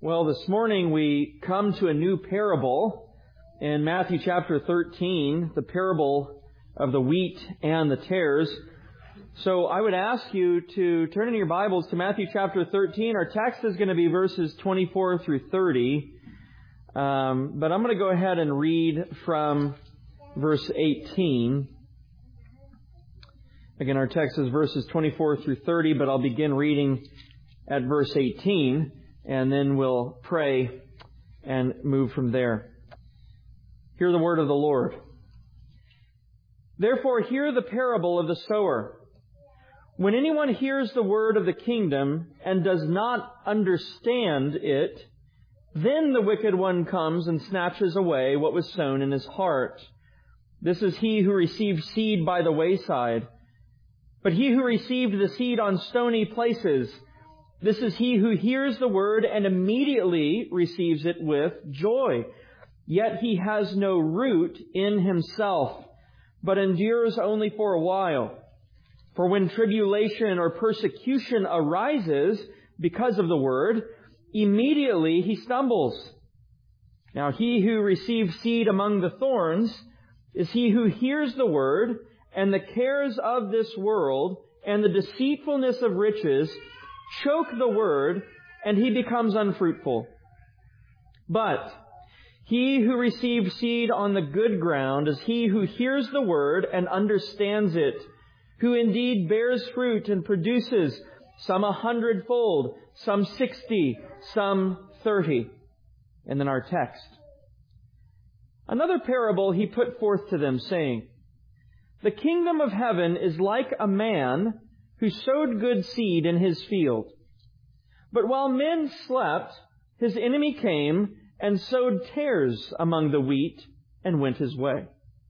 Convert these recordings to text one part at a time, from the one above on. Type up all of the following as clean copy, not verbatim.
Well, this morning we come to a new parable in Matthew chapter 13, the parable of the wheat and the tares. So I would ask you to turn in your Bibles to Matthew chapter 13. Our text is going to be verses 24 through 30. But I'm going to go ahead and read from verse 18. Again, our text is verses 24 through 30, but I'll begin reading at verse 18. And then we'll pray and move from there. Hear the word of the Lord. Therefore, hear the parable of the sower. When anyone hears the word of the kingdom and does not understand it, then the wicked one comes and snatches away what was sown in his heart. This is he who received seed by the wayside. But he who received the seed on stony places, this is he who hears the word and immediately receives it with joy. Yet he has no root in himself, but endures only for a while. For when tribulation or persecution arises because of the word, immediately he stumbles. Now he who receives seed among the thorns is he who hears the word, and the cares of this world and the deceitfulness of riches choke the word, and he becomes unfruitful. But he who receives seed on the good ground is he who hears the word and understands it, who indeed bears fruit and produces some 100-fold, some 60, some 30. And then our text. Another parable he put forth to them, saying, The kingdom of heaven is like a man who sowed good seed in his field. But while men slept, his enemy came and sowed tares among the wheat and went his way.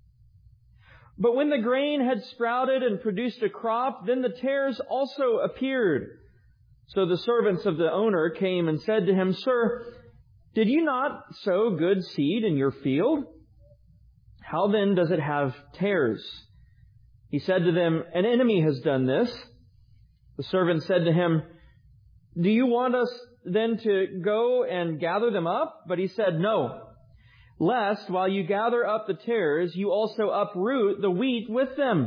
But when the grain had sprouted and produced a crop, then the tares also appeared. So the servants of the owner came and said to him, Sir, did you not sow good seed in your field? How then does it have tares? He said to them, An enemy has done this. The servant said to him, Do you want us then to go and gather them up? But he said, No, lest while you gather up the tares, you also uproot the wheat with them.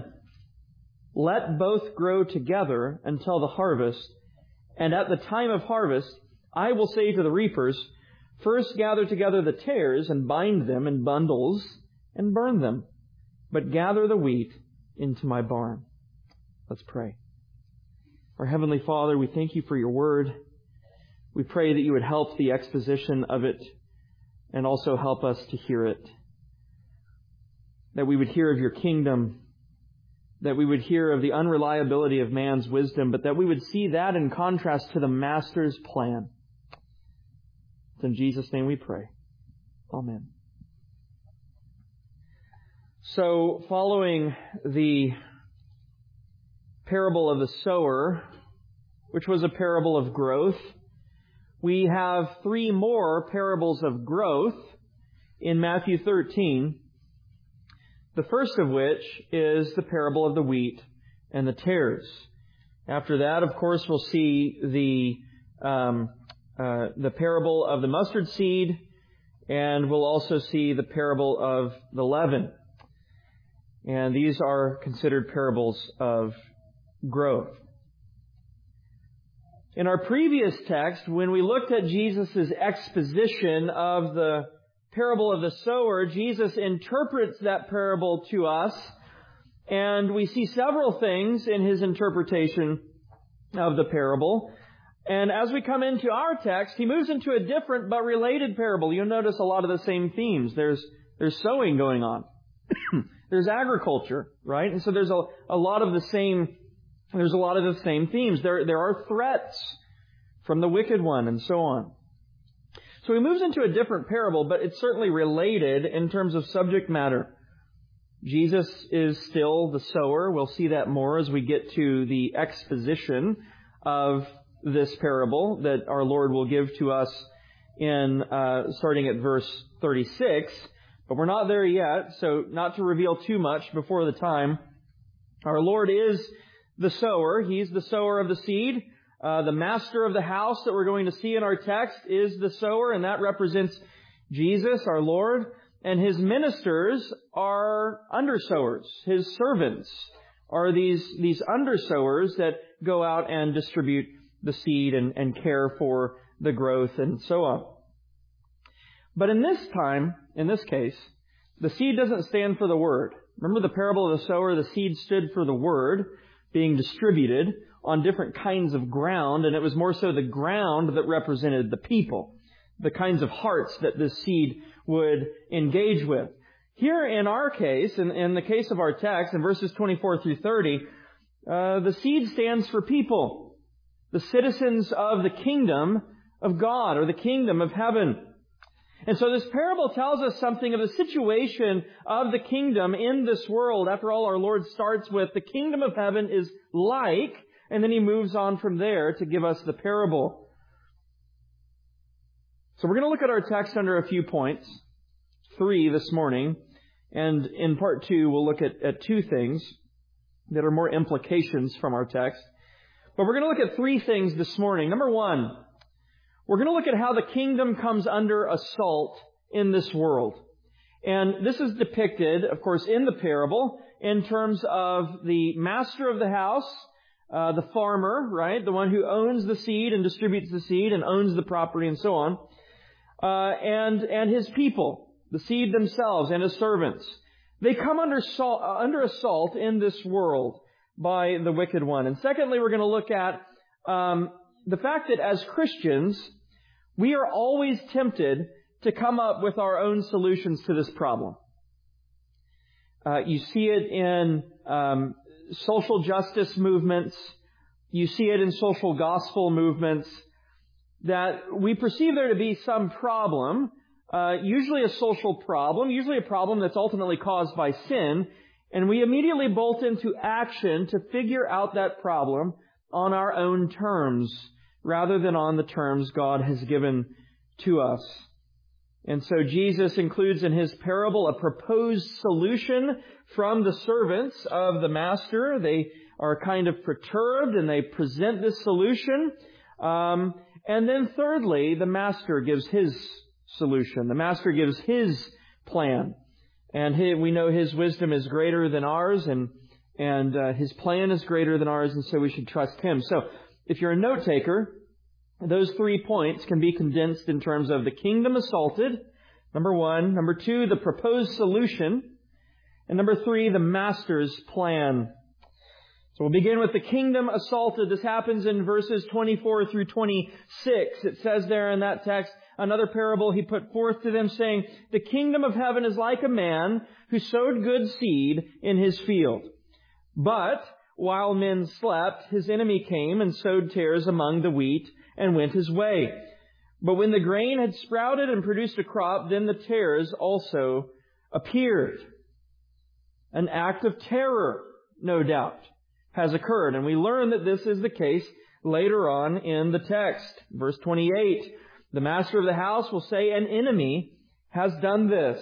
Let both grow together until the harvest. And at the time of harvest, I will say to the reapers, First gather together the tares and bind them in bundles and burn them, but gather the wheat into my barn. Let's pray. Our Heavenly Father, we thank you for your word. We pray that you would help the exposition of it and also help us to hear it. That we would hear of your kingdom, that we would hear of the unreliability of man's wisdom, but that we would see that in contrast to the Master's plan. It's in Jesus' name we pray. Amen. So, following the parable of the sower, which was a parable of growth, we have three more parables of growth in Matthew 13. The first of which is the parable of the wheat and the tares. After that, of course, we'll see the parable of the mustard seed, and we'll also see the parable of the leaven. And these are considered parables of growth. In our previous text, when we looked at Jesus' exposition of the parable of the sower, Jesus interprets that parable to us, and we see several things in his interpretation of the parable. And as we come into our text, he moves into a different but related parable. You'll notice a lot of the same themes. There's sowing going on. There's agriculture, right? And so there's a lot of the same themes. There are threats from the wicked one and so on. So he moves into a different parable, but it's certainly related in terms of subject matter. Jesus is still the sower. We'll see that more as we get to the exposition of this parable that our Lord will give to us in starting at verse 36. But we're not there yet, so not to reveal too much before the time. Our Lord is the sower. He's the sower of the seed. The master of the house that we're going to see in our text is the sower, and that represents Jesus, our Lord. And His ministers are undersowers. His servants are these undersowers that go out and distribute the seed and care for the growth and so on. But in this case, the seed doesn't stand for the word. Remember the parable of the sower? The seed stood for the word being distributed on different kinds of ground, and it was more so the ground that represented the people, the kinds of hearts that this seed would engage with. Here in our case, in the case of our text, in verses 24 through 30, the seed stands for people, the citizens of the kingdom of God, or the kingdom of heaven. And so this parable tells us something of the situation of the kingdom in this world. After all, our Lord starts with the kingdom of heaven is like, and then He moves on from there to give us the parable. So we're going to look at our text under a few points, 3 this morning, and in part 2 we'll look at 2 things that are more implications from our text. But we're going to look at 3 things this morning. Number 1, we're going to look at how the kingdom comes under assault in this world. And this is depicted, of course, in the parable in terms of the master of the house, the farmer, right? The one who owns the seed and distributes the seed and owns the property and so on. And his people, the seed themselves and his servants. They come under assault in this world by the wicked one. And secondly, we're going to look at the fact that as Christians, we are always tempted to come up with our own solutions to this problem. You see it in social justice movements. You see it in social gospel movements, that we perceive there to be some problem, usually a social problem, usually a problem that's ultimately caused by sin, and we immediately bolt into action to figure out that problem on our own terms, rather than on the terms God has given to us. And so Jesus includes in His parable a proposed solution from the servants of the master. They are kind of perturbed and they present this solution. And then thirdly, the master gives his solution. The master gives his plan. And we know His wisdom is greater than ours, and His plan is greater than ours, and so we should trust Him. So if you're a note taker, those 3 points can be condensed in terms of the kingdom assaulted, number 1. Number 2, the proposed solution. And number 3, the master's plan. So we'll begin with the kingdom assaulted. This happens in verses 24 through 26. It says there in that text, another parable He put forth to them, saying, "The kingdom of heaven is like a man who sowed good seed in his field. But while men slept, his enemy came and sowed tares among the wheat and went his way. But when the grain had sprouted and produced a crop, then the tares also appeared." An act of terror, no doubt, has occurred. And we learn that this is the case later on in the text. Verse 28, the master of the house will say, "An enemy has done this."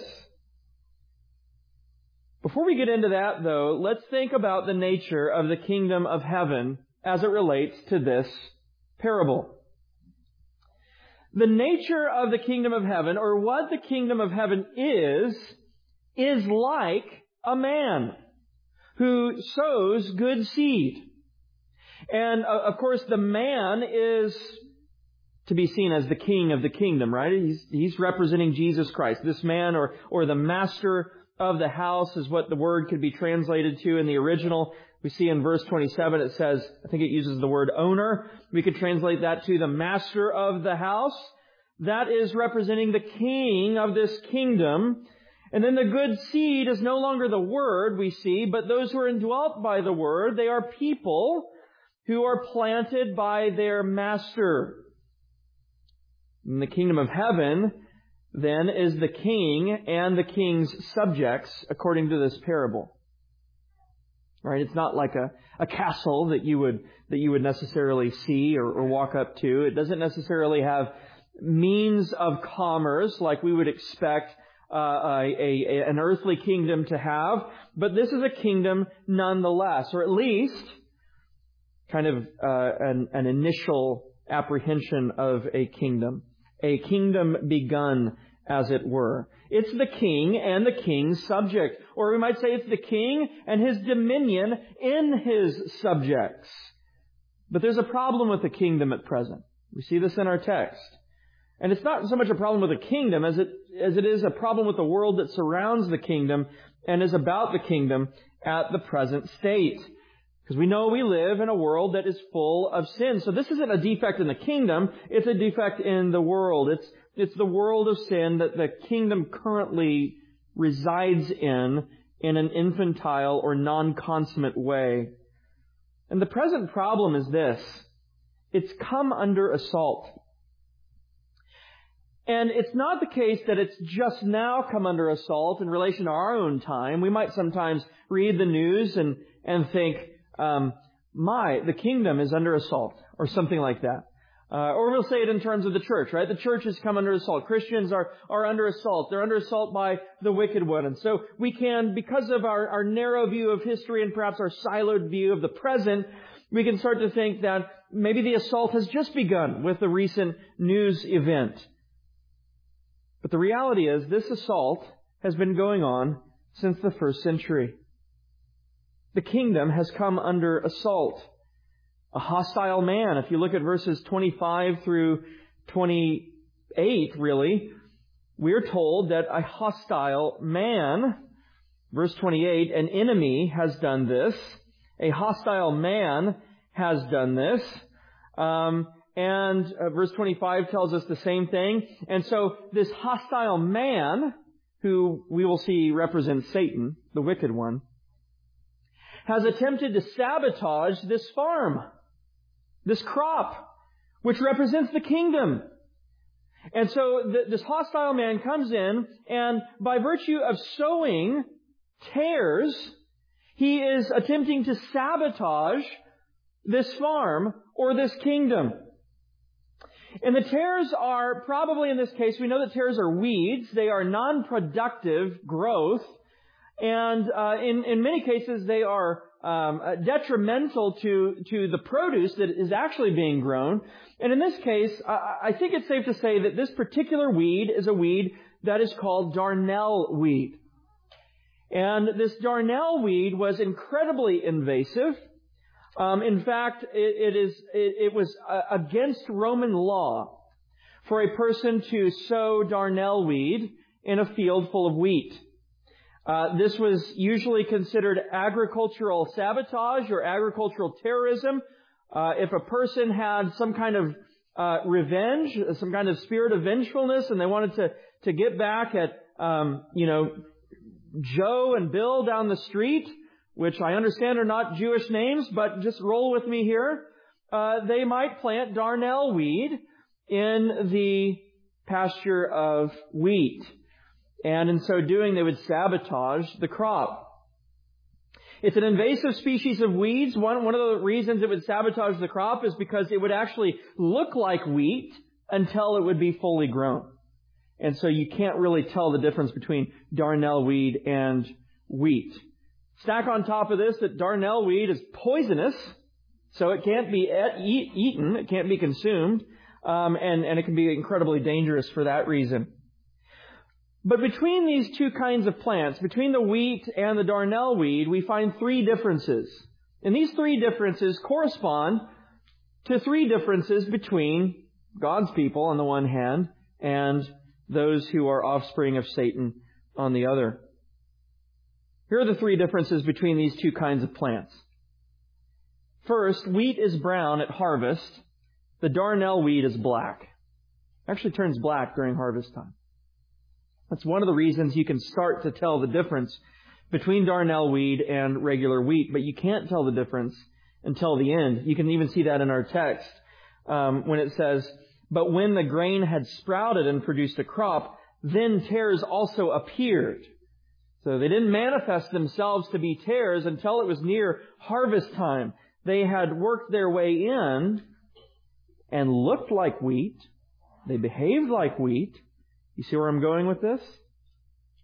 Before we get into that, though, let's think about the nature of the kingdom of heaven as it relates to this parable. The nature of the kingdom of heaven, or what the kingdom of heaven is like a man who sows good seed. And of course, the man is to be seen as the king of the kingdom, right? He's representing Jesus Christ. This man, or the master of the house, is what the word could be translated to in the original. We see in verse 27, it says, I think it uses the word owner. We could translate that to the master of the house. That is representing the king of this kingdom. And then the good seed is no longer the word we see, but those who are indwelt by the word. They are people who are planted by their master. And the kingdom of heaven, then, is the king and the king's subjects, according to this parable. Right? It's not like a castle that you would necessarily see or walk up to. It doesn't necessarily have means of commerce like we would expect an earthly kingdom to have. But this is a kingdom nonetheless, or at least kind of an initial apprehension of a kingdom begun, as it were. It's the king and the king's subject. Or we might say it's the king and his dominion in his subjects. But there's a problem with the kingdom at present. We see this in our text. And it's not so much a problem with the kingdom as it is a problem with the world that surrounds the kingdom and is about the kingdom at the present state. Because we know we live in a world that is full of sin. So this isn't a defect in the kingdom, it's a defect in the world. It's the world of sin that the kingdom currently resides in an infantile or non-consummate way. And the present problem is this: it's come under assault. And it's not the case that it's just now come under assault in relation to our own time. We might sometimes read the news and think, the kingdom is under assault, or something like that. Or we'll say it in terms of the church, right? The church has come under assault. Christians are under assault. They're under assault by the wicked one. And so we can, because of our narrow view of history and perhaps our siloed view of the present, we can start to think that maybe the assault has just begun with the recent news event. But the reality is, this assault has been going on since the first century. The kingdom has come under assault. A hostile man, if you look at verses 25 through 28, really, we're told that a hostile man, verse 28, an enemy has done this. A hostile man has done this. And verse 25 tells us the same thing. And so this hostile man, who we will see represents Satan, the wicked one, has attempted to sabotage this farm, this crop, which represents the kingdom. And so this hostile man comes in, and by virtue of sowing tares, he is attempting to sabotage this farm or this kingdom. And the tares are probably, in this case, we know that tares are weeds. They are non-productive growth. And in many cases, they are detrimental to the produce that is actually being grown. And in this case, I think it's safe to say that this particular weed is a weed that is called darnel weed. And this darnel weed was incredibly invasive. In fact, it was against Roman law for a person to sow darnel weed in a field full of wheat. This was usually considered agricultural sabotage or agricultural terrorism. If a person had some kind of revenge, some kind of spirit of vengefulness, and they wanted to get back at Joe and Bill down the street, which I understand are not Jewish names, but just roll with me here, they might plant darnel weed in the pasture of wheat. And in so doing, they would sabotage the crop. It's an invasive species of weeds. One of the reasons it would sabotage the crop is because it would actually look like wheat until it would be fully grown. And so you can't really tell the difference between darnel weed and wheat. Stack on top of this that darnel weed is poisonous, so it can't be eaten, it can't be consumed, and it can be incredibly dangerous for that reason. But between these two kinds of plants, between the wheat and the darnel weed, we find three differences. And these three differences correspond to three differences between God's people on the one hand and those who are offspring of Satan on the other. Here are the three differences between these two kinds of plants. First, wheat is brown at harvest. The darnel weed is black. It actually turns black during harvest time. That's one of the reasons you can start to tell the difference between darnel weed and regular wheat, but you can't tell the difference until the end. You can even see that in our text when it says, "But when the grain had sprouted and produced a crop, then tares also appeared." So they didn't manifest themselves to be tares until it was near harvest time. They had worked their way in and looked like wheat. They behaved like wheat. You see where I'm going with this?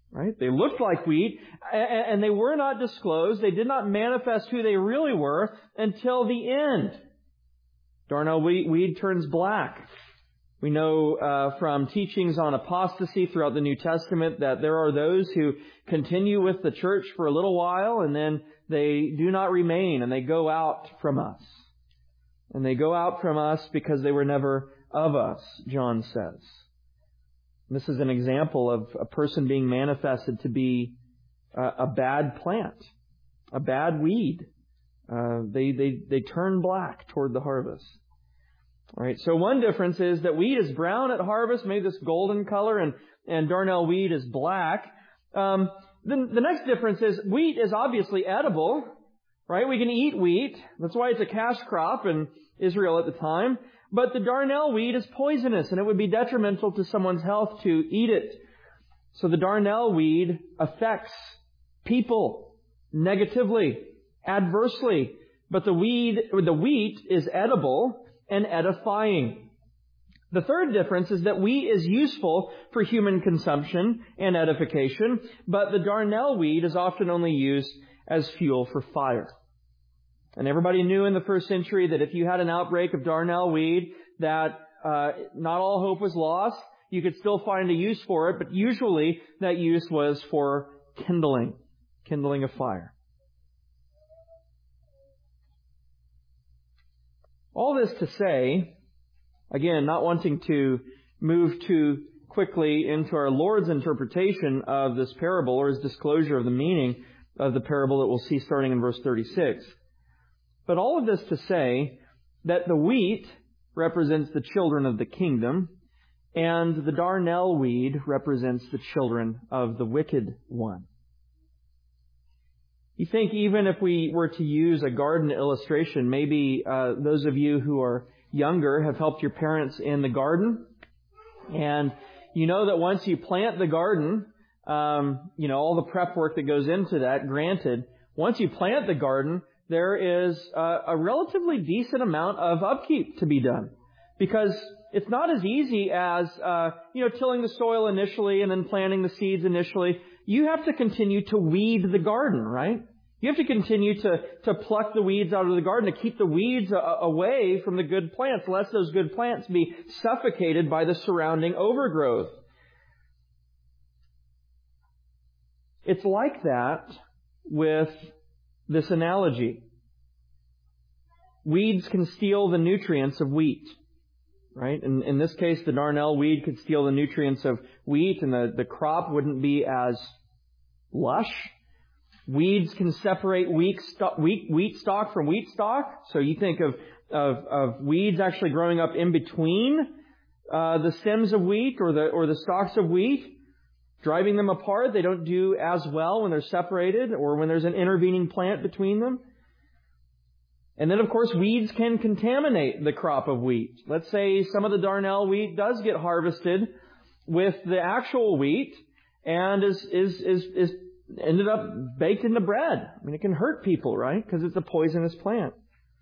Right? They looked like wheat, and they were not disclosed. They did not manifest who they really were until the end. Darnel weed turns black. We know from teachings on apostasy throughout the New Testament that there are those who continue with the church for a little while, and then they do not remain, and they go out from us. And they go out from us because they were never of us, John says. This is an example of a person being manifested to be a bad plant, a bad weed. They turn black toward the harvest. All right. So one difference is that wheat is brown at harvest, maybe this golden color, and darnel weed is black. Then the next difference is wheat is obviously edible, right? We can eat wheat. That's why it's a cash crop in Israel at the time. But the darnel weed is poisonous, and it would be detrimental to someone's health to eat it. So the darnel weed affects people negatively, adversely. But the wheat is edible and edifying. The third difference is that wheat is useful for human consumption and edification, but the darnel weed is often only used as fuel for fire. And everybody knew in the first century that if you had an outbreak of darnel weed, that not all hope was lost. You could still find a use for it, but usually that use was for kindling a fire. All this to say, again, not wanting to move too quickly into our Lord's interpretation of this parable or His disclosure of the meaning of the parable that we'll see starting in verse 36. But all of this to say that the wheat represents the children of the kingdom, and the darnel weed represents the children of the wicked one. You think even if we were to use a garden illustration, maybe those of you who are younger have helped your parents in the garden, and you know that once you plant the garden, all the prep work that goes into that, granted, once you plant the garden, there is a relatively decent amount of upkeep to be done. Because it's not as easy as, tilling the soil initially and then planting the seeds initially. You have to continue to weed the garden, right? You have to continue to pluck the weeds out of the garden, to keep the weeds away from the good plants, lest those good plants be suffocated by the surrounding overgrowth. It's like that with this analogy. Weeds can steal the nutrients of wheat, right? And in this case, the darnel weed could steal the nutrients of wheat, and the crop wouldn't be as lush. Weeds can separate wheat stalk from wheat stalk. So you think of weeds actually growing up in between the stems of wheat or the stalks of wheat, driving them apart. They don't do as well when they're separated or when there's an intervening plant between them. And then, of course, weeds can contaminate the crop of wheat. Let's say some of the darnel wheat does get harvested with the actual wheat and is ended up baked into bread. I mean, it can hurt people, right? Because it's a poisonous plant.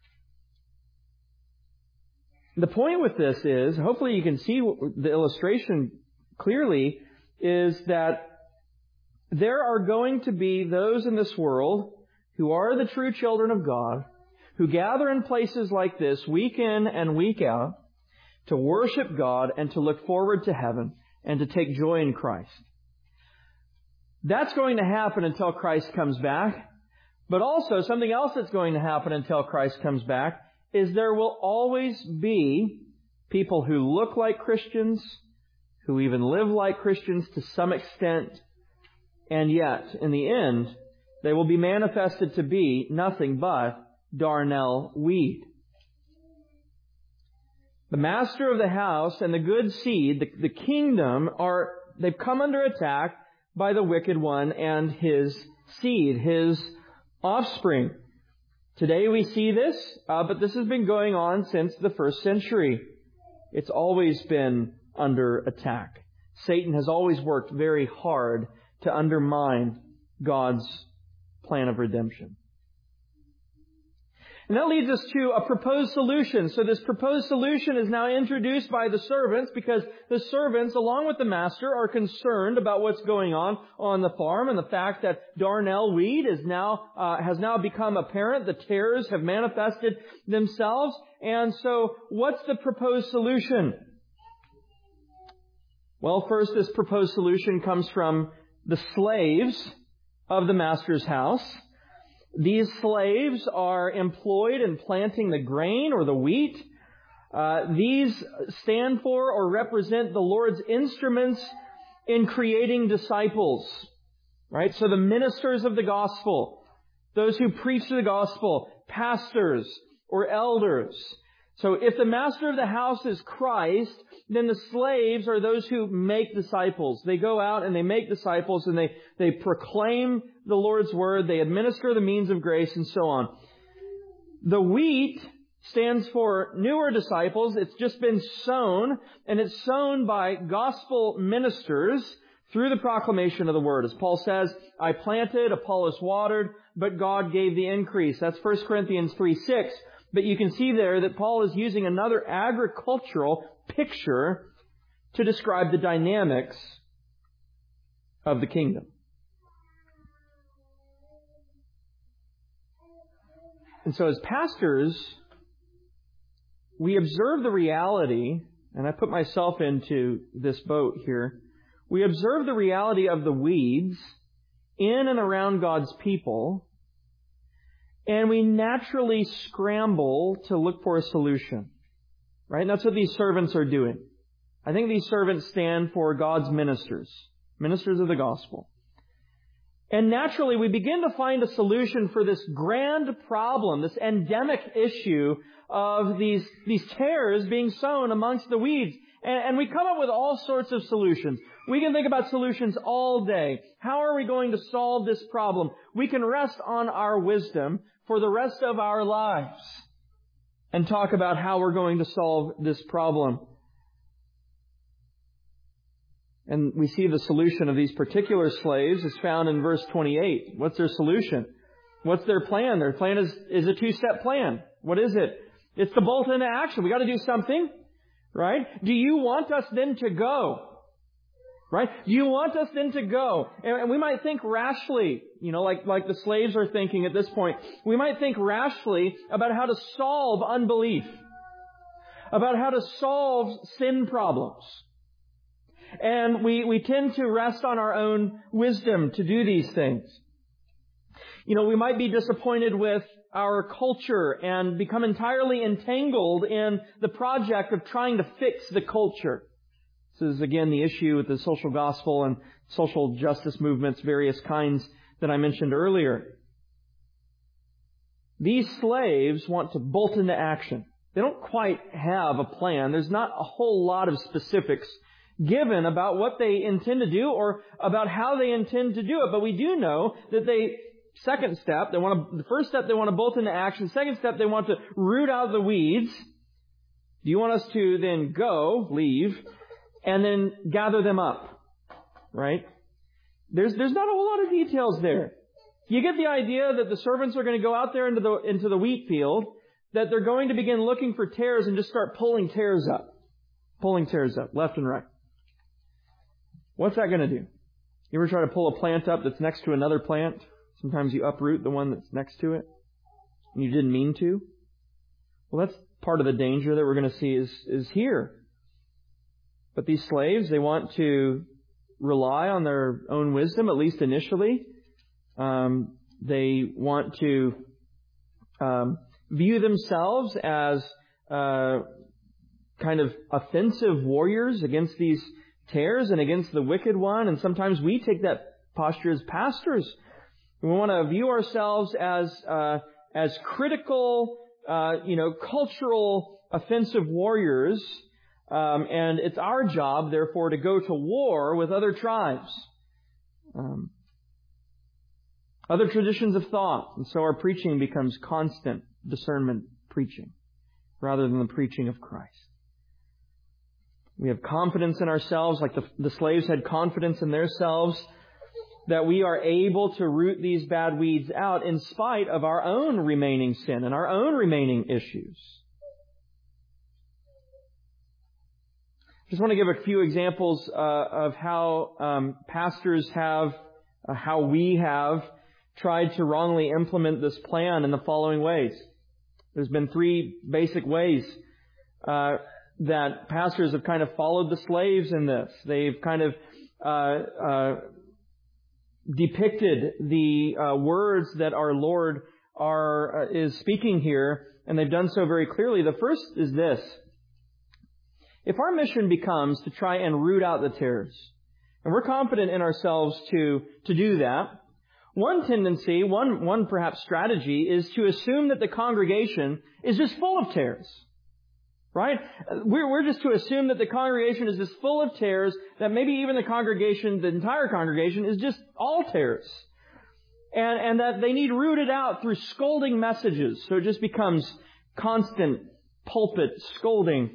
The point with this is, hopefully you can see the illustration clearly, is that there are going to be those in this world who are the true children of God, who gather in places like this week in and week out to worship God and to look forward to heaven and to take joy in Christ. That's going to happen until Christ comes back. But also, something else that's going to happen until Christ comes back is there will always be people who look like Christians, who even live like Christians to some extent, and yet, in the end, they will be manifested to be nothing but darnel weed. The master of the house and the good seed, the kingdom, they've come under attack by the wicked one and his seed, his offspring. Today we see this, but this has been going on since the first century. It's always been under attack. Satan has always worked very hard to undermine God's plan of redemption. And that leads us to a proposed solution. So this proposed solution is now introduced by the servants because the servants, along with the master, are concerned about what's going on the farm and the fact that darnel weed has now become apparent. The tares have manifested themselves. And so what's the proposed solution? Well, first, this proposed solution comes from the slaves of the master's house. These slaves are employed in planting the grain or the wheat. These stand for or represent the Lord's instruments in creating disciples. Right? So the ministers of the gospel, those who preach the gospel, pastors or elders. So if the master of the house is Christ, then the slaves are those who make disciples. They go out and they make disciples and they proclaim the Lord's word. They administer the means of grace and so on. The wheat stands for newer disciples. It's just been sown, and it's sown by gospel ministers through the proclamation of the word. As Paul says, I planted, Apollos watered, but God gave the increase. That's 1 Corinthians 3:6. But you can see there that Paul is using another agricultural picture to describe the dynamics of the kingdom. And so as pastors, we observe the reality, and I put myself into this boat here, we observe the reality of the weeds in and around God's people, and we naturally scramble to look for a solution. Right? And that's what these servants are doing. I think these servants stand for God's ministers of the gospel. And naturally, we begin to find a solution for this grand problem, this endemic issue of these tares being sown amongst the weeds. And we come up with all sorts of solutions. We can think about solutions all day. How are we going to solve this problem? We can rest on our wisdom for the rest of our lives and talk about how we're going to solve this problem. And we see the solution of these particular slaves is found in verse 28. What's their solution? What's their plan? Their plan is a two-step plan. What is it? It's to bolt into action. We got to do something, right? Do you want us then to go? Right? Do you want us then to go? And we might think rashly, like the slaves are thinking at this point. We might think rashly about how to solve unbelief, about how to solve sin problems. And we tend to rest on our own wisdom to do these things. We might be disappointed with our culture and become entirely entangled in the project of trying to fix the culture. This is, again, the issue with the social gospel and social justice movements, various kinds that I mentioned earlier. These slaves want to bolt into action. They don't quite have a plan. There's not a whole lot of specifics given about what they intend to do or about how they intend to do it. But we do know that the first step, they want to bolt into action. Second step, they want to root out the weeds. Do you want us to then leave, and then gather them up? Right? There's not a whole lot of details there. You get the idea that the servants are going to go out there into the wheat field, that they're going to begin looking for tares and just start pulling tares up left and right. What's that going to do? You ever try to pull a plant up that's next to another plant? Sometimes you uproot the one that's next to it, and you didn't mean to. Well, that's part of the danger that we're going to see is here. But these slaves, they want to rely on their own wisdom, at least initially. They want to view themselves as kind of offensive warriors against these tares and against the wicked one. And sometimes we take that posture as pastors. We want to view ourselves as critical, cultural offensive warriors. And it's our job, therefore, to go to war with other tribes, other traditions of thought. And so our preaching becomes constant discernment preaching rather than the preaching of Christ. We have confidence in ourselves like the slaves had confidence in themselves. that we are able to root these bad weeds out in spite of our own remaining sin and our own remaining issues. Just want to give a few examples of how pastors have, how we have tried to wrongly implement this plan in the following ways. There's been three basic ways that pastors have kind of followed the slaves in this. They've kind of depicted the words that our Lord is speaking here, and they've done so very clearly. The first is this. If our mission becomes to try and root out the tares, and we're confident in ourselves to do that, one tendency, one perhaps strategy, is to assume that the congregation is just full of tares. Right? We're just to assume that the congregation is just full of tares, that maybe even the entire congregation is just all tares. And that they need rooted out through scolding messages. So it just becomes constant pulpit scolding.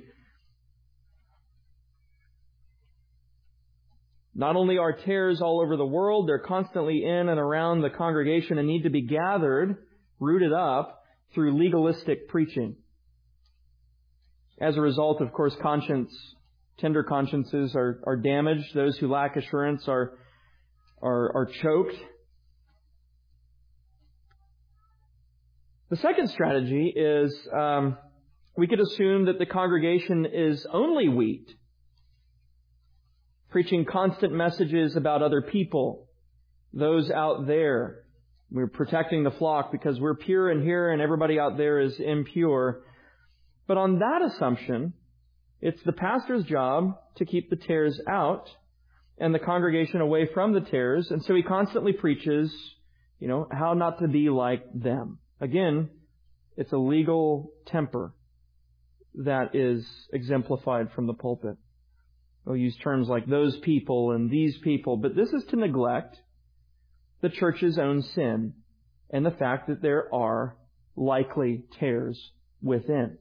Not only are tares all over the world, they're constantly in and around the congregation and need to be gathered, rooted up, through legalistic preaching. As a result, of course, tender consciences are damaged. Those who lack assurance are choked. The second strategy is we could assume that the congregation is only wheat, preaching constant messages about other people, those out there. We're protecting the flock because we're pure in here and everybody out there is impure. But on that assumption, it's the pastor's job to keep the tares out and the congregation away from the tares. And so he constantly preaches, how not to be like them. Again, it's a legal temper that is exemplified from the pulpit. We'll use terms like those people and these people, but this is to neglect the church's own sin and the fact that there are likely tares within.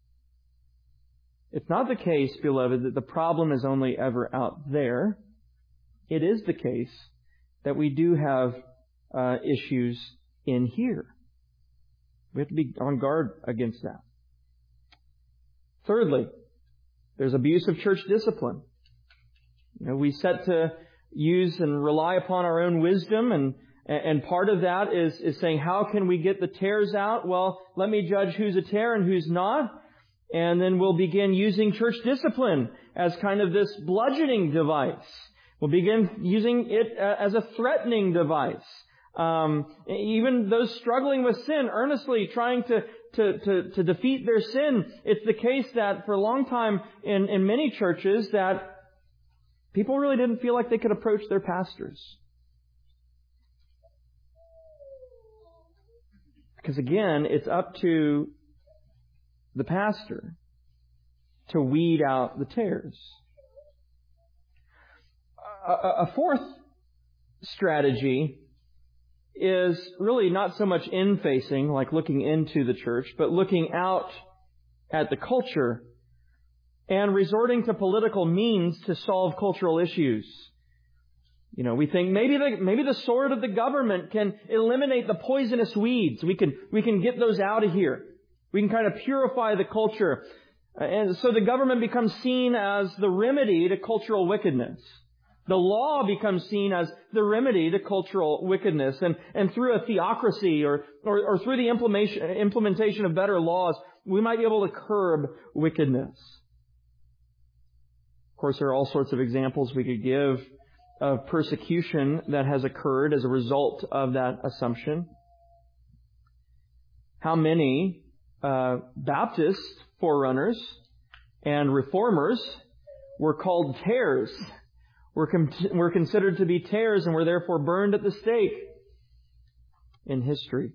It's not the case, beloved, that the problem is only ever out there. It is the case that we do have issues in here. We have to be on guard against that. Thirdly, there's abuse of church discipline. We set to use and rely upon our own wisdom, and part of that is saying, how can we get the tares out? Well, let me judge who's a tare and who's not. And then we'll begin using church discipline as kind of this bludgeoning device. We'll begin using it as a threatening device. Even those struggling with sin, earnestly trying to defeat their sin. It's the case that for a long time in many churches that people really didn't feel like they could approach their pastors. Because again, it's up to the pastor to weed out the tares. A fourth strategy is really not so much in-facing, like looking into the church, but looking out at the culture and resorting to political means to solve cultural issues. We think maybe the sword of the government can eliminate the poisonous weeds. We can get those out of here. We can kind of purify the culture. And so the government becomes seen as the remedy to cultural wickedness. The law becomes seen as the remedy to cultural wickedness. And through a theocracy or through the implementation of better laws, we might be able to curb wickedness. Of course, there are all sorts of examples we could give of persecution that has occurred as a result of that assumption. How many Baptist forerunners and reformers were called tares, were considered to be tares, and were therefore burned at the stake in history.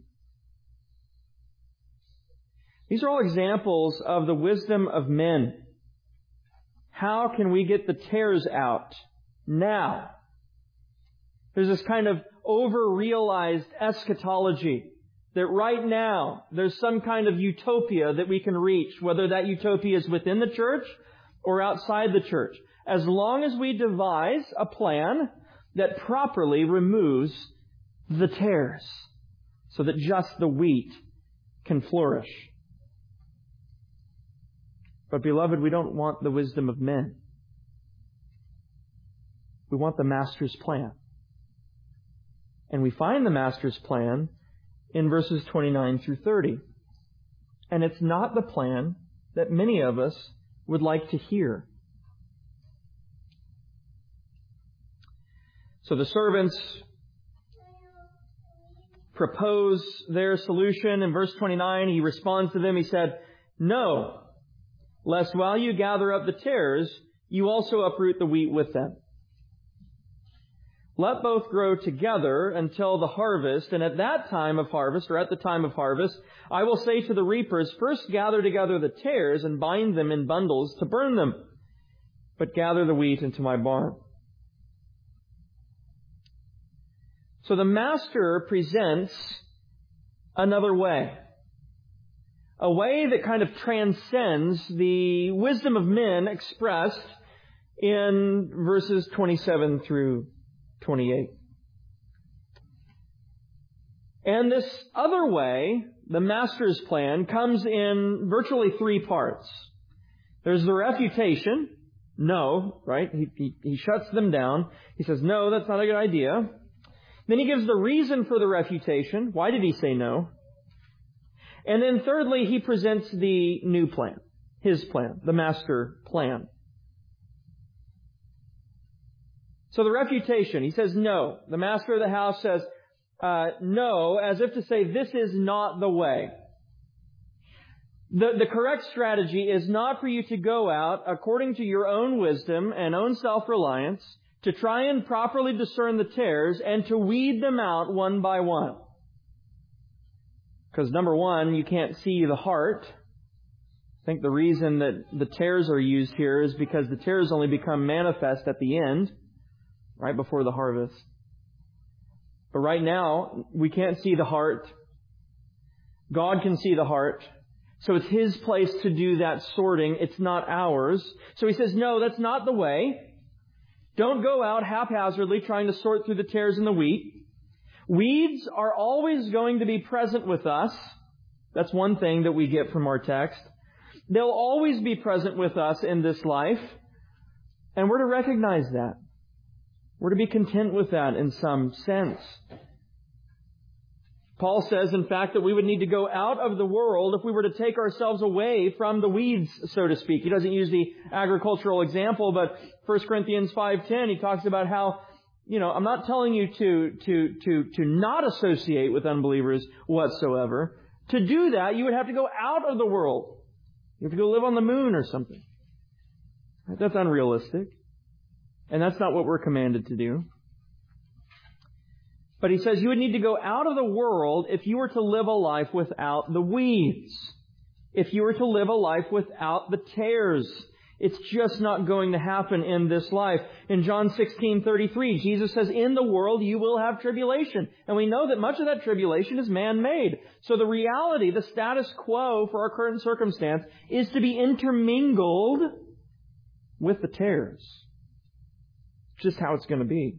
These are all examples of the wisdom of men. How can we get the tares out now? There's this kind of over-realized eschatology that right now there's some kind of utopia that we can reach, whether that utopia is within the church or outside the church. As long as we devise a plan that properly removes the tares so that just the wheat can flourish. But beloved, we don't want the wisdom of men. We want the Master's plan. And we find the Master's plan in verses 29 through 30. And it's not the plan that many of us would like to hear. So the servants propose their solution. In verse 29, he responds to them. He said, "No, lest while you gather up the tares, you also uproot the wheat with them. Let both grow together until the harvest, and at that time of harvest, or at the time of harvest, I will say to the reapers, first gather together the tares and bind them in bundles to burn them, but gather the wheat into my barn." So the Master presents another way. A way that kind of transcends the wisdom of men expressed in verses 27 through 28. And this other way, the Master's plan, comes in virtually three parts. There's the refutation. No, right? He shuts them down. He says, no, that's not a good idea. Then he gives the reason for the refutation. Why did he say no? And then thirdly, he presents the new plan, his plan, the Master plan. So the refutation, he says no. The master of the house says no, as if to say this is not the way. The correct strategy is not for you to go out according to your own wisdom and own self-reliance to try and properly discern the tares and to weed them out one by one. Because number one, you can't see the heart. I think the reason that the tares are used here is because the tares only become manifest at the end, right before the harvest. But right now, we can't see the heart. God can see the heart. So it's His place to do that sorting. It's not ours. So He says, no, that's not the way. Don't go out haphazardly trying to sort through the tares and the wheat. Weeds are always going to be present with us. That's one thing that we get from our text. They'll always be present with us in this life. And we're to recognize that. We're to be content with that in some sense. Paul says, in fact, that we would need to go out of the world if we were to take ourselves away from the weeds, so to speak. He doesn't use the agricultural example, but 1 Corinthians 5:10, he talks about how, I'm not telling you to not associate with unbelievers whatsoever. To do that, you would have to go out of the world. You have to go live on the moon or something. That's unrealistic. And that's not what we're commanded to do. But he says you would need to go out of the world if you were to live a life without the weeds. If you were to live a life without the tares. It's just not going to happen in this life. In John 16:33, Jesus says, in the world you will have tribulation. And we know that much of that tribulation is man-made. So the reality, the status quo for our current circumstance is to be intermingled with the tares. It's just how it's going to be.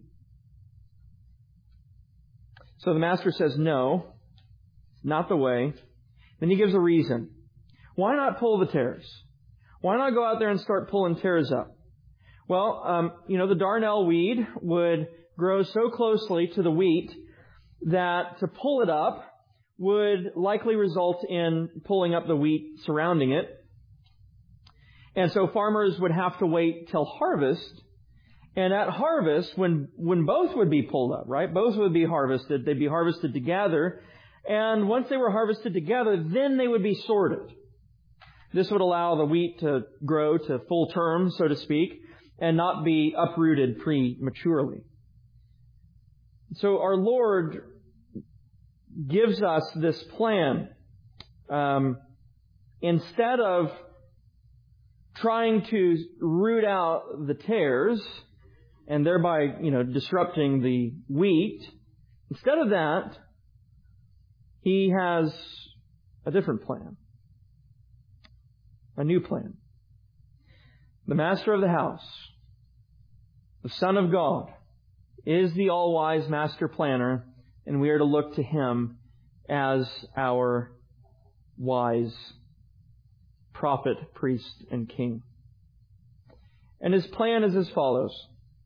So the Master says, no, not the way. Then he gives a reason. Why not pull the tares? Why not go out there and start pulling tares up? Well, the darnel weed would grow so closely to the wheat that to pull it up would likely result in pulling up the wheat surrounding it. And so farmers would have to wait till harvest. And at harvest, when both would be pulled up, right? Both would be harvested. They'd be harvested together. And once they were harvested together, then they would be sorted. This would allow the wheat to grow to full term, so to speak, and not be uprooted prematurely. So our Lord gives us this plan. Instead of trying to root out the tares and thereby, disrupting the wheat, instead of that, He has a different plan. A new plan. The Master of the house, the Son of God, is the all-wise master planner, and we are to look to Him as our wise prophet, priest, and king. And His plan is as follows.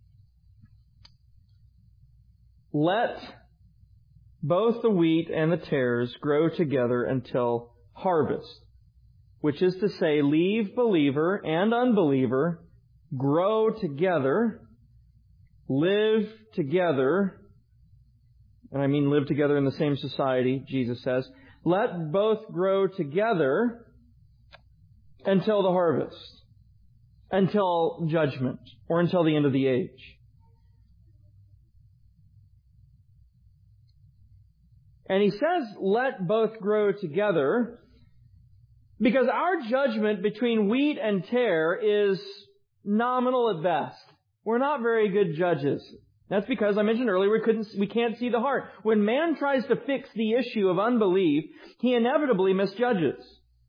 Let both the wheat and the tares grow together until harvest, which is to say, leave believer and unbeliever grow together, live together, and I mean live together in the same society, Jesus says. Let both grow together until the harvest, until judgment, or until the end of the age. And He says, let both grow together, because our judgment between wheat and tare is nominal at best. We're not very good judges. That's because, I mentioned earlier, we can't see the heart. When man tries to fix the issue of unbelief, he inevitably misjudges.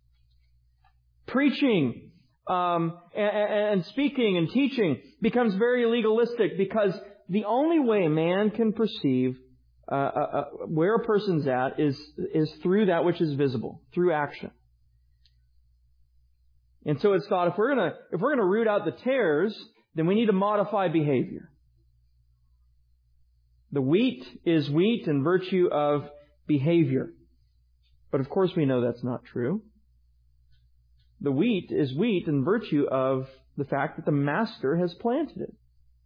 Preaching and speaking and teaching becomes very legalistic, because the only way man can perceive where a person's at is through that which is visible, through action. And so it's thought, if we're gonna root out the tares, then we need to modify behavior. The wheat is wheat in virtue of behavior. But of course we know that's not true. The wheat is wheat in virtue of the fact that the Master has planted it.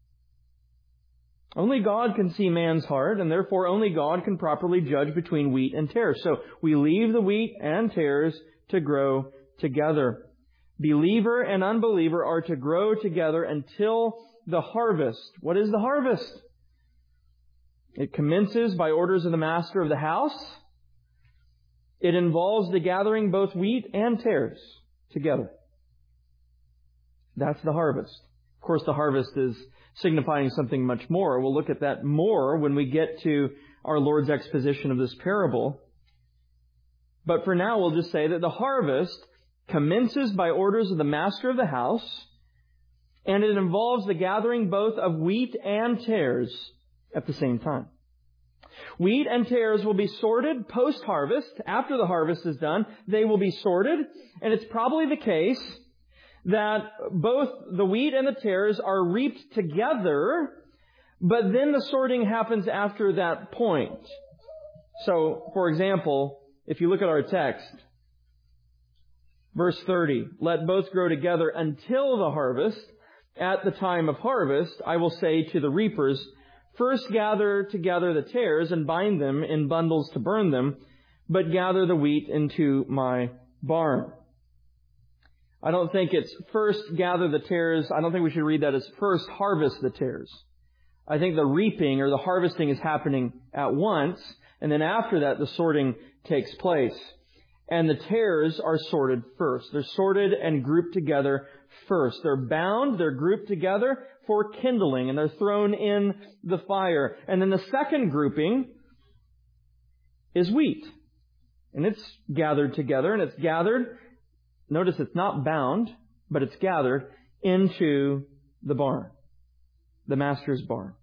Only God can see man's heart, and therefore only God can properly judge between wheat and tares. So we leave the wheat and tares to grow together. Believer and unbeliever are to grow together until the harvest. What is the harvest? It commences by orders of the master of the house. It involves the gathering both wheat and tares together. That's the harvest. Of course, the harvest is signifying something much more. We'll look at that more when we get to our Lord's exposition of this parable. But for now, we'll just say that the harvest commences by orders of the master of the house, and it involves the gathering both of wheat and tares at the same time. Wheat and tares will be sorted post-harvest. After the harvest is done, they will be sorted, and it's probably the case that both the wheat and the tares are reaped together, but then the sorting happens after that point. So, for example, if you look at our text, verse 30, let both grow together until the harvest. At the time of harvest, I will say to the reapers, first gather together the tares and bind them in bundles to burn them, but gather the wheat into my barn. I don't think it's first gather the tares. I don't think we should read that as first harvest the tares. I think the reaping or the harvesting is happening at once, and then after that the sorting takes place. And the tares are sorted first. They're sorted and grouped together first. They're bound, they're grouped together for kindling, and they're thrown in the fire. And then the second grouping is wheat. And it's gathered together, and it's gathered, notice it's not bound, but it's gathered into the barn, the master's barn.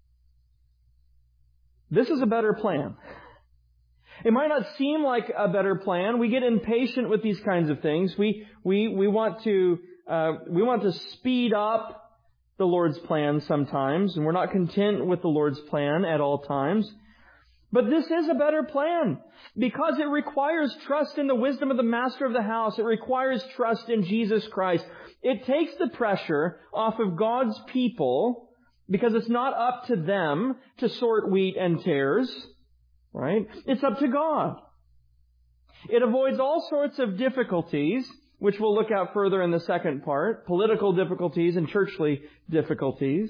This is a better plan. It might not seem like a better plan. We get impatient with these kinds of things. We want to speed up the Lord's plan sometimes, and we're not content with the Lord's plan at all times. But this is a better plan because it requires trust in the wisdom of the master of the house. It requires trust in Jesus Christ. It takes the pressure off of God's people because it's not up to them to sort wheat and tares. Right? It's up to God. It avoids all sorts of difficulties, which we'll look at further in the second part, political difficulties and churchly difficulties.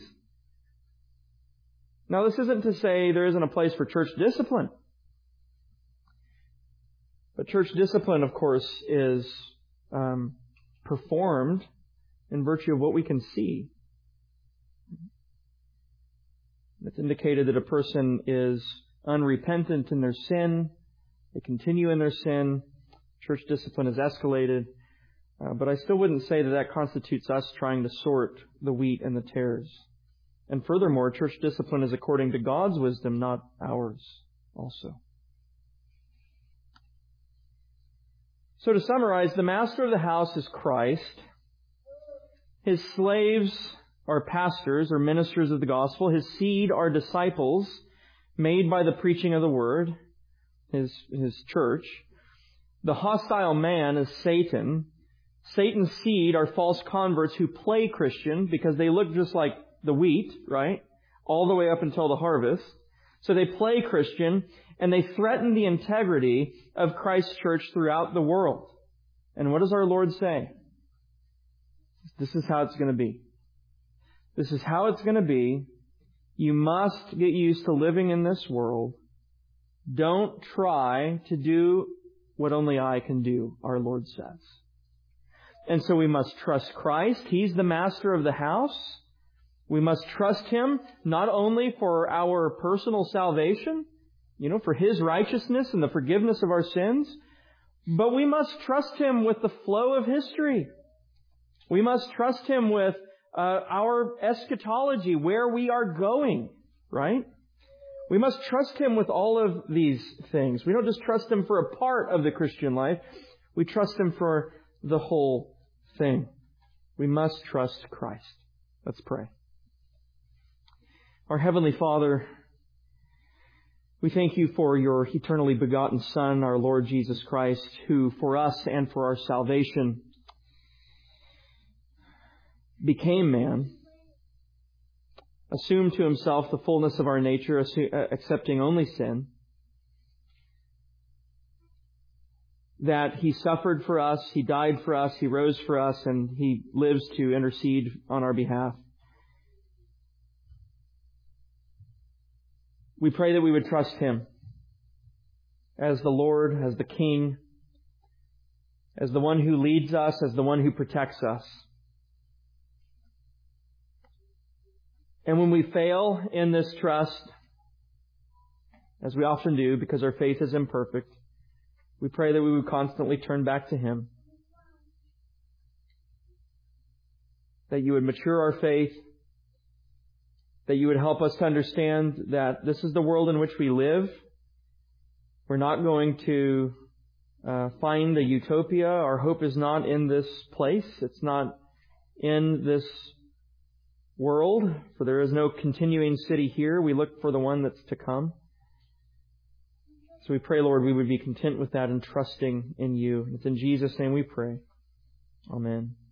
Now, this isn't to say there isn't a place for church discipline. But church discipline, of course, is performed in virtue of what we can see. It's indicated that a person is unrepentant in their sin. They continue in their sin. Church discipline is escalated. But I still wouldn't say that constitutes us trying to sort the wheat and the tares. And furthermore, church discipline is according to God's wisdom, not ours also. So to summarize, the master of the house is Christ. His slaves are pastors or ministers of the gospel. His seed are disciples made by the preaching of the word, his church. The hostile man is Satan. Satan's seed are false converts who play Christian because they look just like the wheat, right? All the way up until the harvest. So they play Christian and they threaten the integrity of Christ's church throughout the world. And what does our Lord say? This is how it's going to be. This is how it's going to be. You must get used to living in this world. Don't try to do what only I can do, our Lord says. And so we must trust Christ. He's the master of the house. We must trust Him not only for our personal salvation, for His righteousness and the forgiveness of our sins, but we must trust Him with the flow of history. We must trust Him with our eschatology, where we are going, right? We must trust Him with all of these things. We don't just trust Him for a part of the Christian life. We trust Him for the whole thing. We must trust Christ. Let's pray. Our Heavenly Father, we thank You for Your eternally begotten Son, our Lord Jesus Christ, who for us and for our salvation became man, assumed to Himself the fullness of our nature, accepting only sin, that He suffered for us, He died for us, He rose for us, and He lives to intercede on our behalf. We pray that we would trust Him as the Lord, as the King, as the one who leads us, as the one who protects us. And when we fail in this trust, as we often do because our faith is imperfect, we pray that we would constantly turn back to Him. That You would mature our faith. That You would help us to understand that this is the world in which we live. We're not going to find a utopia. Our hope is not in this place. It's not in this world, for there is no continuing city here. We look for the one that's to come. So we pray, Lord, we would be content with that and trusting in You. It's in Jesus' name we pray. Amen.